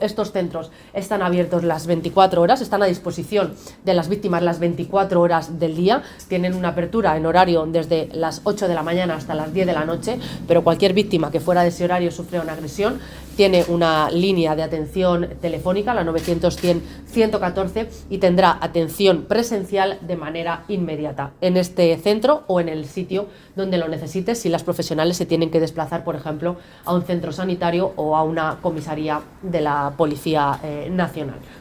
Estos centros están abiertos las 24 horas, están a disposición de las víctimas las 24 horas del día, tienen una apertura en horario desde las 8 de la mañana hasta las 10 de la noche, pero cualquier víctima que fuera de ese horario sufriera una agresión tiene una línea de atención telefónica, la 900-100-114, y tendrá atención presencial de manera inmediata en este centro o en el sitio donde lo necesite, si las profesionales se tienen que desplazar, por ejemplo, a un centro sanitario o a una comisaría de la Policía Nacional.